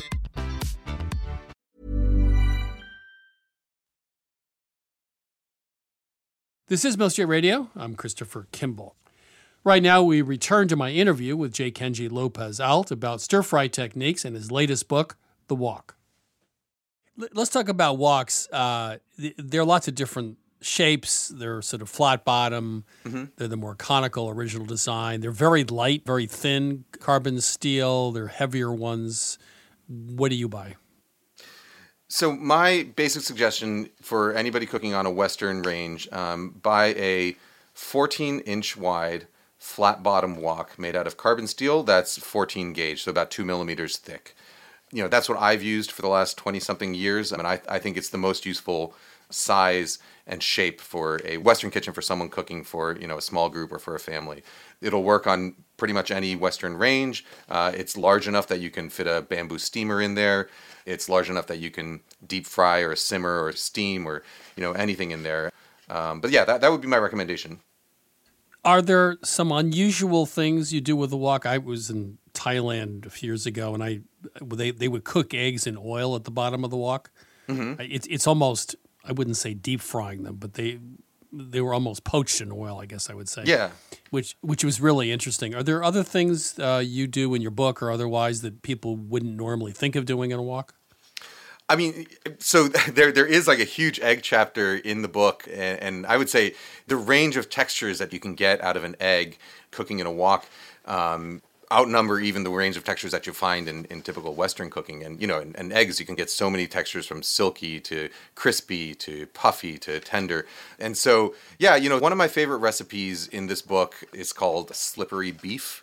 This is Milk Street Radio. I'm Christopher Kimball. Right now, we return to my interview with J. Kenji Lopez Alt about stir-fry techniques and his latest book, The Wok. Let's talk about woks. Uh, there are lots of different shapes. They're sort of flat bottom. Mm-hmm. They're the more conical original design. They're very light, very thin carbon steel. They're heavier ones. What do you buy? So my basic suggestion for anybody cooking on a Western range, um, buy a fourteen inch wide flat bottom wok made out of carbon steel that's fourteen gauge, so about two millimeters thick. You know, that's what I've used for the last twenty something years. I mean, I, I think it's the most useful size and shape for a Western kitchen for someone cooking for, you know, a small group or for a family. It'll work on pretty much any Western range. Uh, it's large enough that you can fit a bamboo steamer in there. It's large enough that you can deep fry or simmer or steam or, you know, anything in there. Um, but yeah, that, that would be my recommendation. Are there some unusual things you do with the wok? I was in Thailand a few years ago, and I they they would cook eggs in oil at the bottom of the wok. Mm-hmm. It's it's almost, I wouldn't say deep frying them, but they they were almost poached in oil, I guess I would say. Yeah. Which which was really interesting. Are there other things uh, you do in your book or otherwise that people wouldn't normally think of doing in a wok? I mean, so there there is like a huge egg chapter in the book, and, and I would say the range of textures that you can get out of an egg cooking in a wok um, outnumber even the range of textures that you find in, in typical Western cooking. And, you know, in, in eggs, you can get so many textures from silky to crispy to puffy to tender. And so, yeah, you know, one of my favorite recipes in this book is called slippery beef.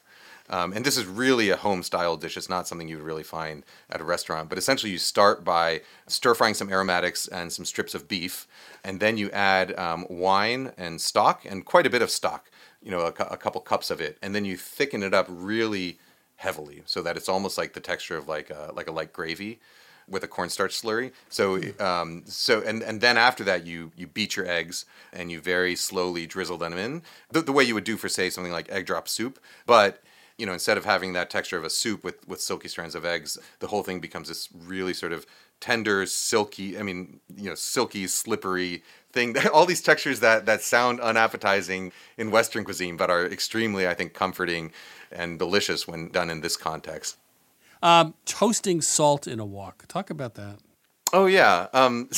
Um, and this is really a home-style dish. It's not something you would really find at a restaurant. But essentially, you start by stir-frying some aromatics and some strips of beef, and then you add um, wine and stock, and quite a bit of stock, you know, a, a couple cups of it. And then you thicken it up really heavily so that it's almost like the texture of like a, like a light gravy with a cornstarch slurry. So, um, so and, and then after that, you you beat your eggs and you very slowly drizzle them in, the, the way you would do for, say, something like egg drop soup. But, you know, instead of having that texture of a soup with, with silky strands of eggs, the whole thing becomes this really sort of tender, silky, I mean, you know, silky, slippery thing. All these textures that, that sound unappetizing in Western cuisine, but are extremely, I think, comforting and delicious when done in this context. Um, toasting salt in a wok. Talk about that. Oh, yeah. Um,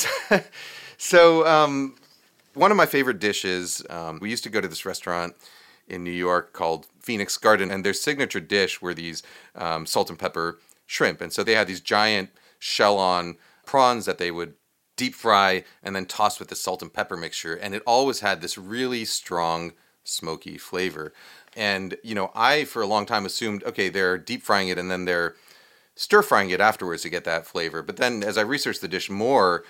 so um, one of my favorite dishes, um, we used to go to this restaurant in New York called Phoenix Garden, and their signature dish were these um, salt and pepper shrimp. And so they had these giant shell-on prawns that they would deep fry and then toss with the salt and pepper mixture. And it always had this really strong, smoky flavor. And, you know, I, for a long time, assumed, okay, they're deep frying it and then they're stir-frying it afterwards to get that flavor. But then as I researched the dish more,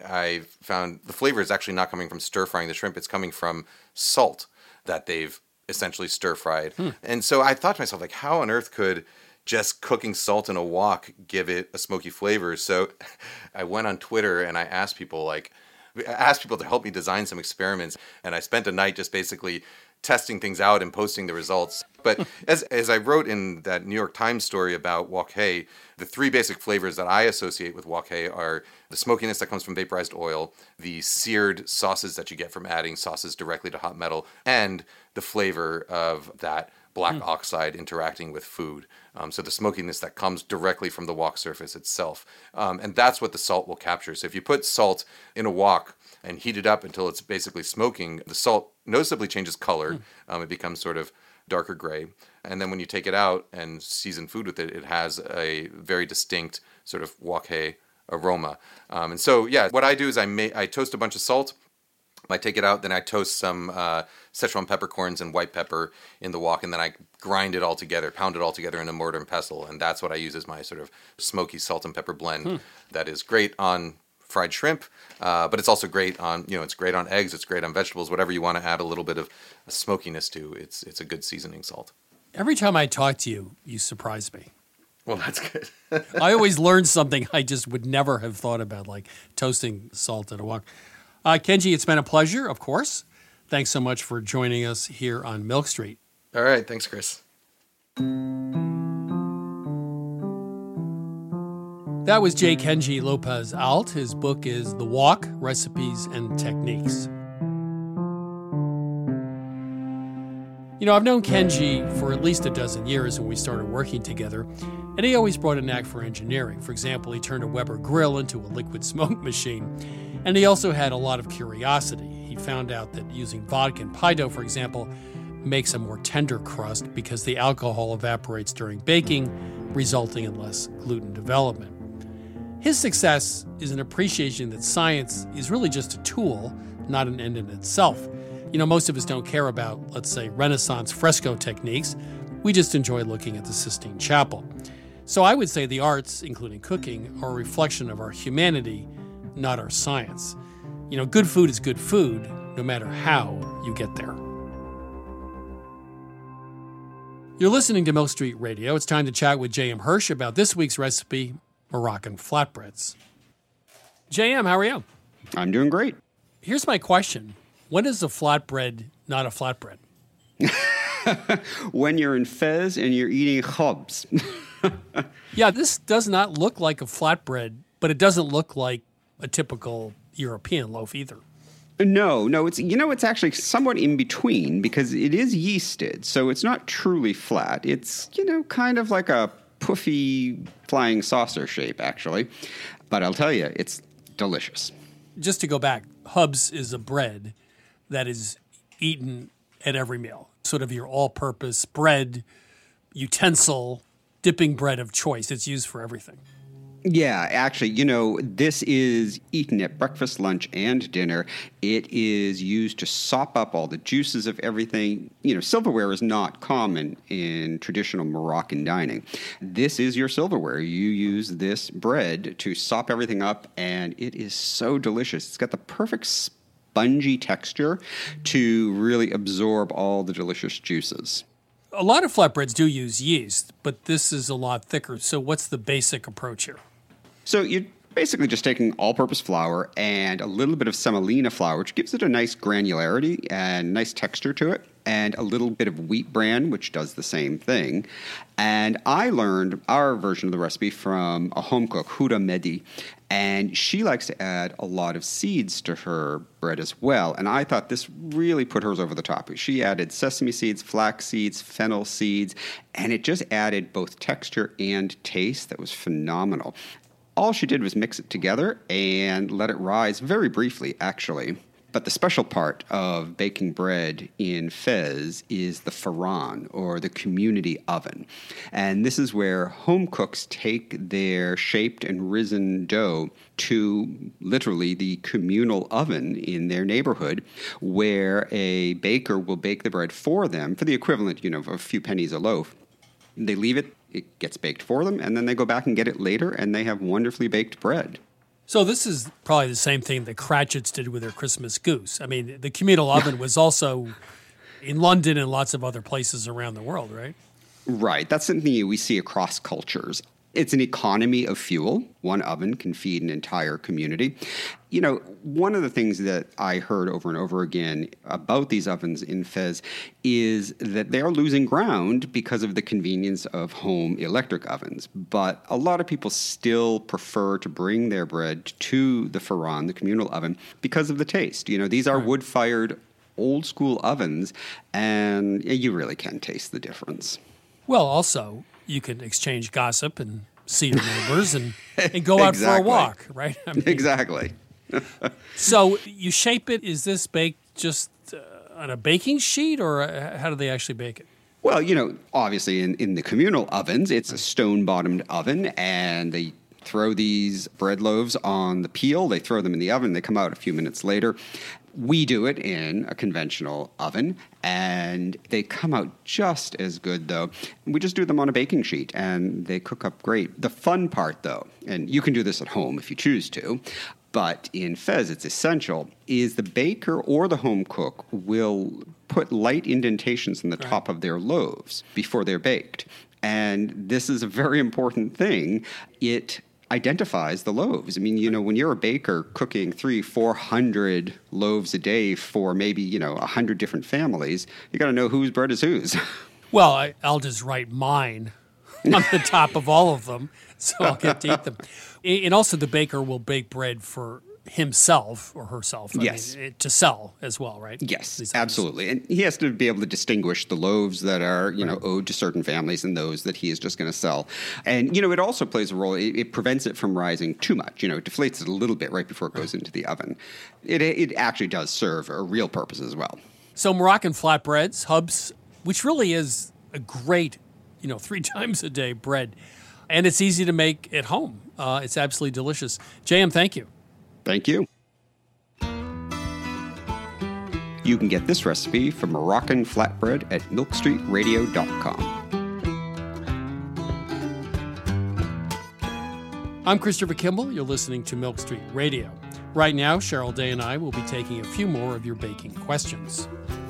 I found the flavor is actually not coming from stir-frying the shrimp. It's coming from salt that they've essentially stir-fried. Hmm. And so I thought to myself, like, how on earth could just cooking salt in a wok give it a smoky flavor? So I went on Twitter and I asked people, like, I asked people to help me design some experiments. And I spent a night just basically testing things out and posting the results. But as as I wrote in that New York Times story about wok hei, the three basic flavors that I associate with wok hei are the smokiness that comes from vaporized oil, the seared sauces that you get from adding sauces directly to hot metal, and the flavor of that black mm. oxide interacting with food. Um, so the smokiness that comes directly from the wok surface itself. Um, and that's what the salt will capture. So if you put salt in a wok and heat it up until it's basically smoking, the salt noticeably changes color. Mm. Um, it becomes sort of darker gray. And then when you take it out and season food with it, it has a very distinct sort of wok hei aroma. Um, and so, yeah, what I do is I ma- I toast a bunch of salt. I take it out, then I toast some uh, Szechuan peppercorns and white pepper in the wok, and then I grind it all together, pound it all together in a mortar and pestle, and that's what I use as my sort of smoky salt and pepper blend. Hmm. That is great on fried shrimp, uh, but it's also great on, you know, it's great on eggs, it's great on vegetables, whatever you want to add a little bit of smokiness to. It's it's a good seasoning salt. Every time I talk to you, you surprise me. Well, that's good. I always learn something I just would never have thought about, like toasting salt in a wok. Uh, Kenji, it's been a pleasure, of course. Thanks so much for joining us here on Milk Street. All right. Thanks, Chris. That was J. Kenji Lopez Alt. His book is The Wok, Recipes and Techniques. You know, I've known Kenji for at least a dozen years when we started working together, and he always brought a knack for engineering. For example, he turned a Weber grill into a liquid smoke machine, and he also had a lot of curiosity. He found out that using vodka and pie dough, for example, makes a more tender crust because the alcohol evaporates during baking, resulting in less gluten development. His success is an appreciation that science is really just a tool, not an end in itself. You know, most of us don't care about, let's say, Renaissance fresco techniques. We just enjoy looking at the Sistine Chapel. So I would say the arts, including cooking, are a reflection of our humanity, not our science. You know, good food is good food, no matter how you get there. You're listening to Milk Street Radio. It's time to chat with J M Hirsch about this week's recipe, Moroccan flatbreads. J M, how are you? I'm doing great. Here's my question. When is a flatbread not a flatbread? When you're in Fez and you're eating khobz. Yeah, this does not look like a flatbread, but it doesn't look like a typical European loaf either. No, no, it's, you know, it's actually somewhat in between because it is yeasted, so it's not truly flat. It's, you know, kind of like a puffy flying saucer shape, actually. But I'll tell you, it's delicious. Just to go back, khobz is a bread that is eaten at every meal. Sort of your all-purpose bread, utensil, dipping bread of choice. It's used for everything. Yeah, actually, you know, this is eaten at breakfast, lunch, and dinner. It is used to sop up all the juices of everything. You know, silverware is not common in traditional Moroccan dining. This is your silverware. You use this bread to sop everything up, and it is so delicious. It's got the perfect spongy texture to really absorb all the delicious juices. A lot of flatbreads do use yeast, but this is a lot thicker. So what's the basic approach here? So you're basically just taking all-purpose flour and a little bit of semolina flour, which gives it a nice granularity and nice texture to it, and a little bit of wheat bran, which does the same thing. And I learned our version of the recipe from a home cook, Huda Mehdi, and she likes to add a lot of seeds to her bread as well. And I thought this really put hers over the top. She added sesame seeds, flax seeds, fennel seeds, and it just added both texture and taste that was phenomenal. All she did was mix it together and let it rise very briefly, actually. But the special part of baking bread in Fez is the Faran, or the community oven. And this is where home cooks take their shaped and risen dough to literally the communal oven in their neighborhood, where a baker will bake the bread for them for the equivalent, you know, of a few pennies a loaf. They leave it, it gets baked for them, and then they go back and get it later, and they have wonderfully baked bread. So this is probably the same thing that Cratchits did with their Christmas goose. I mean, the communal oven was also in London and lots of other places around the world, right? Right. That's something we see across cultures. It's an economy of fuel. One oven can feed an entire community. You know, one of the things that I heard over and over again about these ovens in Fez is that they are losing ground because of the convenience of home electric ovens. But a lot of people still prefer to bring their bread to the Faran, the communal oven, because of the taste. You know, these are wood-fired old school ovens, and you really can taste the difference. Well, also, you can exchange gossip and see your neighbors and, and go out exactly. for a walk, right? I mean, exactly. So you shape it. Is this baked just uh, on a baking sheet, or uh, how do they actually bake it? Well, you know, obviously in, in the communal ovens, it's a stone-bottomed oven, and they throw these bread loaves on the peel. They throw them in the oven. They come out a few minutes later. We do it in a conventional oven, and they come out just as good, though. We just do them on a baking sheet, and they cook up great. The fun part, though, and you can do this at home if you choose to, but in Fez it's essential, is the baker or the home cook will put light indentations in the right. top of their loaves before they're baked. And this is a very important thing. It identifies the loaves. I mean, you know, when you're a baker cooking three, four hundred loaves a day for maybe, you know, a hundred different families, you got to know whose bread is whose. Well, I, I'll just write mine on the top of all of them, so I'll get to eat them. And also, the baker will bake bread for himself or herself. I yes. mean, to sell as well, right? Yes, absolutely. And he has to be able to distinguish the loaves that are, you right. know, owed to certain families and those that he is just going to sell. And, you know, it also plays a role. It, it prevents it from rising too much. You know, it deflates it a little bit right before it goes into the oven. It, it actually does serve a real purpose as well. So Moroccan flatbreads, hubs, which really is a great, you know, three times a day bread. And it's easy to make at home. Uh, it's absolutely delicious. J M, thank you. Thank you. You can get this recipe for Moroccan flatbread at milk street radio dot com. I'm Christopher Kimball. You're listening to Milk Street Radio. Right now, Cheryl Day and I will be taking a few more of your baking questions.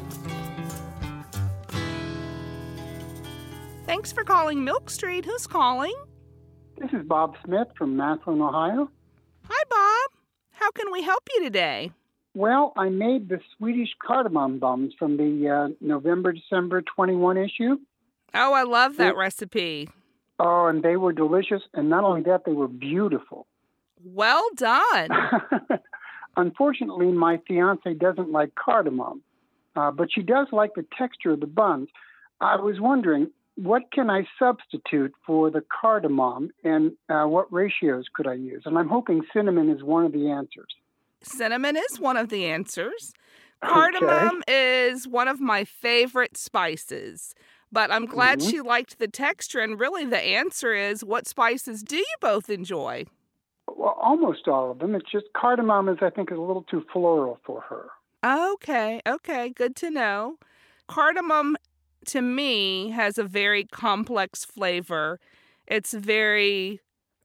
Thanks for calling Milk Street. Who's calling? This is Bob Smith from Massillon, Ohio. Hi, Bob. How can we help you today? Well, I made the Swedish cardamom buns from the uh, November December twenty-one issue. Oh, I love that it, recipe. Oh, and they were delicious. And not only that, they were beautiful. Well done. Unfortunately, my fiance doesn't like cardamom, uh, but she does like the texture of the buns. I was wondering, what can I substitute for the cardamom, and uh, what ratios could I use? And I'm hoping cinnamon is one of the answers. Cinnamon is one of the answers. Cardamom okay. is one of my favorite spices, But I'm glad Mhm. she liked the texture. And really the answer is, what spices do you both enjoy? Well, almost all of them. It's just cardamom is, I think, is a little too floral for her. Okay, okay, good to know. Cardamom, to me, has a very complex flavor. It's very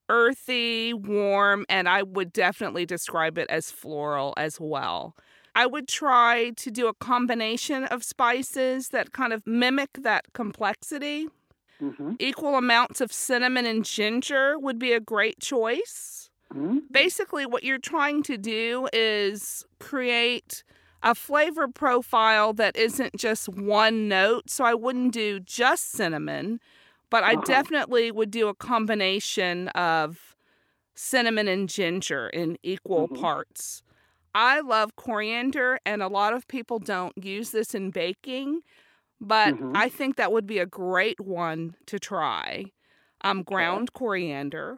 earthy, warm, and I would definitely describe it as floral as well. I would try to do a combination of spices that kind of mimic that complexity. Mm-hmm. Equal amounts of cinnamon and ginger would be a great choice. Mm-hmm. Basically, what you're trying to do is create a flavor profile that isn't just one note. So I wouldn't do just cinnamon, but I Uh-huh. definitely would do a combination of cinnamon and ginger in equal Mhm. parts. I love coriander, and a lot of people don't use this in baking, but Mhm. I think that would be a great one to try. Um, ground coriander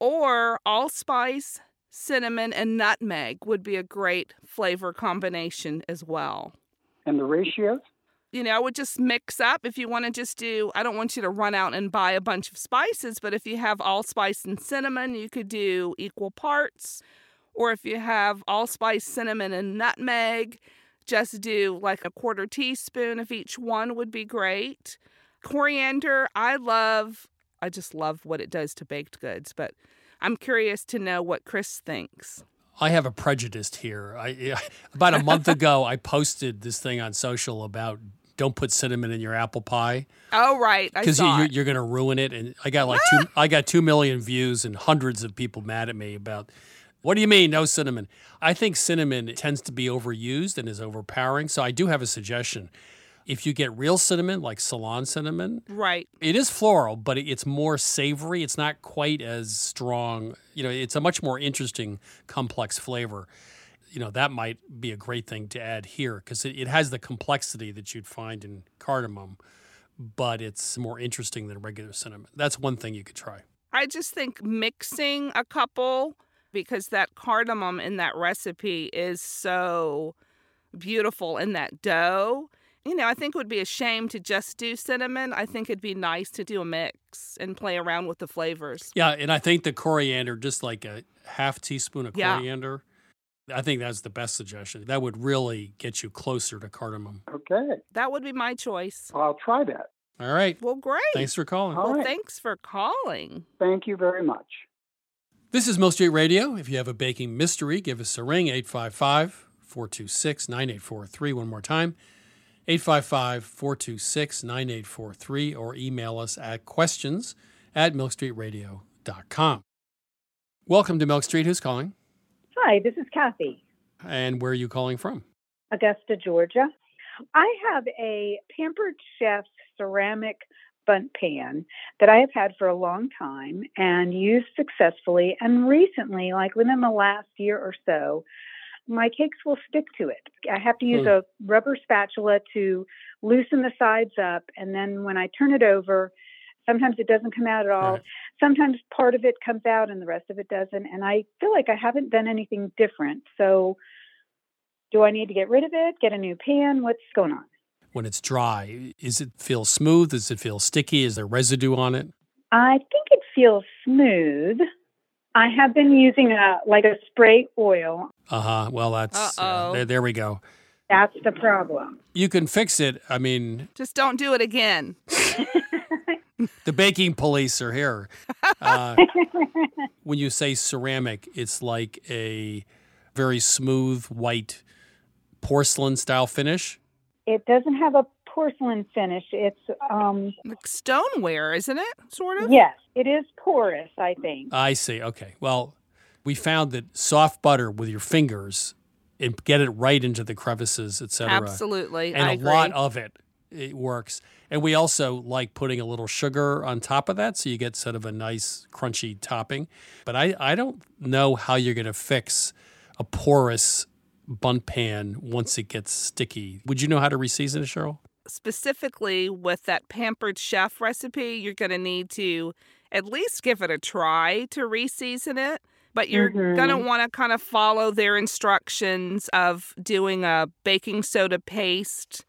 or allspice, cinnamon, and nutmeg would be a great flavor combination as well. And the ratios? You know, I would just mix up. If you want to just do, I don't want you to run out and buy a bunch of spices, but if you have allspice and cinnamon, you could do equal parts. Or if you have allspice, cinnamon, and nutmeg, just do like a quarter teaspoon of each one would be great. Coriander, I love, I just love what it does to baked goods, but I'm curious to know what Chris thinks. I have a prejudice here. I, about a month ago, I posted this thing on social about don't put cinnamon in your apple pie Oh, right. I because you, saw you're, it. you're going to ruin it. And I got like two, I got two million views and hundreds of people mad at me about, what do you mean no cinnamon? I think cinnamon tends to be overused and is overpowering. So I do have a suggestion. If you get real cinnamon, like Ceylon cinnamon, Right. it is floral, but it's more savory. It's not quite as strong. You know, it's a much more interesting, complex flavor. You know, that might be a great thing to add here because it, it has the complexity that you'd find in cardamom, but it's more interesting than regular cinnamon. That's one thing you could try. I just think mixing a couple, because that cardamom in that recipe is so beautiful in that dough. You know, I think it would be a shame to just do cinnamon. I think it'd be nice to do a mix and play around with the flavors. Yeah, and I think the coriander, just like a half teaspoon of Yeah. coriander, I think that's the best suggestion. That would really get you closer to cardamom. Okay. That would be my choice. I'll try that. All right. Well, great. Thanks for calling. All Well, right. thanks for calling. Thank you very much. This is Milk Street Radio. If you have a baking mystery, give us a ring, eight five five, four two six, nine eight four three. One more time, eight five five, four two six, nine eight four three, or email us at questions at milk street radio dot com. Welcome to Milk Street. Who's calling? Hi, this is Kathy, And where are you calling from? Augusta, Georgia. I have a Pampered Chef ceramic bundt pan that I have had for a long time and used successfully. And recently, like within the last year or so, my cakes will stick to it. I have to use Hmm. a rubber spatula to loosen the sides up. And then when I turn it over, sometimes it doesn't come out at all. Right. Sometimes part of it comes out and the rest of it doesn't. And I feel like I haven't done anything different. So do I need to get rid of it, get a new pan? What's going on? When it's dry, is it feel smooth? Does it feel sticky? Is there residue on it? I think it feels smooth. I have been using a like a spray oil. Uh-huh. Well, that's, Uh-oh. uh, there, there we go. That's the problem. You can fix it. I mean, Just don't do it again. the baking police are here. Uh, when you say ceramic, it's like a very smooth white porcelain style finish. It doesn't have a porcelain finish. It's um Like stoneware, isn't it? Sort of? yes, it is porous, I think. I see. Okay. Well, we found that soft butter with your fingers and get it right into the crevices, et cetera. Absolutely. And I a agree. lot of it, it works. And we also like putting a little sugar on top of that so you get sort of a nice crunchy topping. But I, I don't know how you're going to fix a porous bundt pan once it gets sticky. Would you know how to reseason it, Cheryl? Specifically with that Pampered Chef recipe, you're going to need to at least give it a try to reseason it. But you're Mhm. going to want to kind of follow their instructions of doing a baking soda paste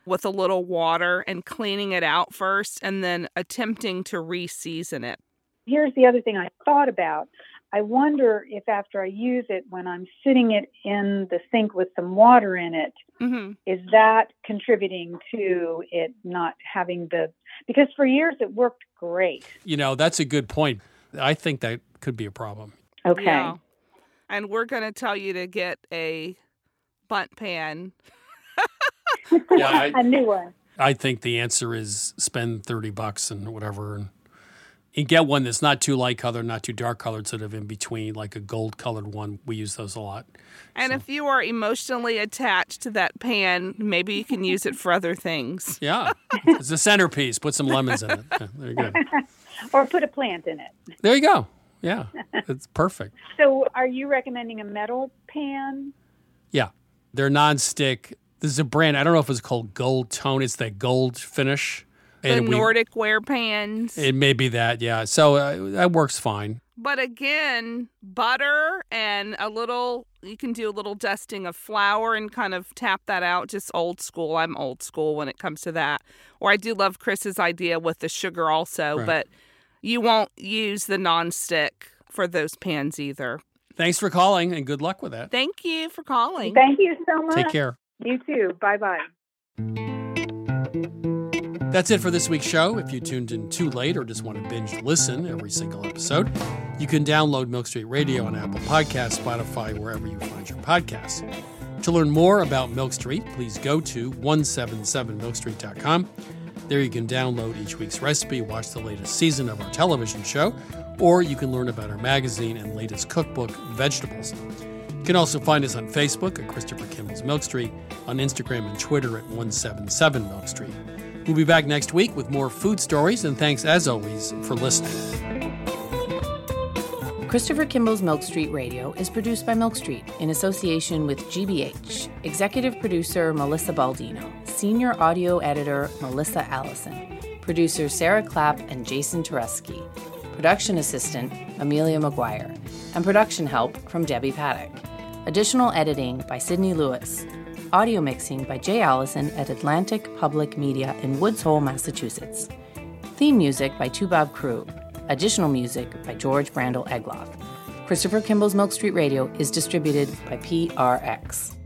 with a little water and cleaning it out first and then attempting to re-season it. Here's the other thing I thought about. I wonder if after I use it, when I'm sitting it in the sink with some water in it, mm-hmm. is that contributing to it not having the, because for years it worked great. You know, that's a good point. I think that could be a problem. Okay. Yeah. And we're going to tell you to get a bundt pan. Yeah, I, a new one. I think the answer is spend thirty bucks and whatever. And, and get one that's not too light colored, not too dark colored, sort of in between, like a gold colored one. We use those a lot. And so. If you are emotionally attached to that pan, maybe you can use it for other things. Yeah. It's a centerpiece. Put some lemons in it. Yeah, there you go. Or put a plant in it. There you go. Yeah. It's perfect. So are you recommending a metal pan? Yeah. They're nonstick. This is a brand, I don't know if it's called Gold Tone. It's that gold finish. The and Nordic ware pans. It may be that, yeah. So uh, that works fine. But again, butter and a little, you can do a little dusting of flour and kind of tap that out. Just old school. I'm old school when it comes to that. Or I do love Chris's idea with the sugar also, right. But you won't use the nonstick for those pans either. Thanks for calling and good luck with that. Thank you for calling. Thank you so much. Take care. You too. Bye-bye. That's it for this week's show. If you tuned in too late or just want to binge listen every single episode, you can download Milk Street Radio on Apple Podcasts, Spotify, wherever you find your podcasts. To learn more about Milk Street, please go to one seventy-seven milk street dot com. There you can download each week's recipe, watch the latest season of our television show, or you can learn about our magazine and latest cookbook, Vegetables. You can also find us on Facebook at Christopher Kimball's Milk Street, on Instagram and Twitter at one seventy-seven milk street. We'll be back next week with more food stories, and thanks, as always, for listening. Christopher Kimball's Milk Street Radio is produced by Milk Street in association with G B H. Executive producer Melissa Baldino. Senior audio editor Melissa Allison. Producers Sarah Clapp and Jason Tereski. Production assistant Amelia McGuire. And production help from Debbie Paddock. Additional editing by Sydney Lewis. Audio mixing by Jay Allison at Atlantic Public Media in Woods Hole, Massachusetts. Theme music by Toubab Crew. Additional music by George Brandel Egloff. Christopher Kimball's Milk Street Radio is distributed by P R X.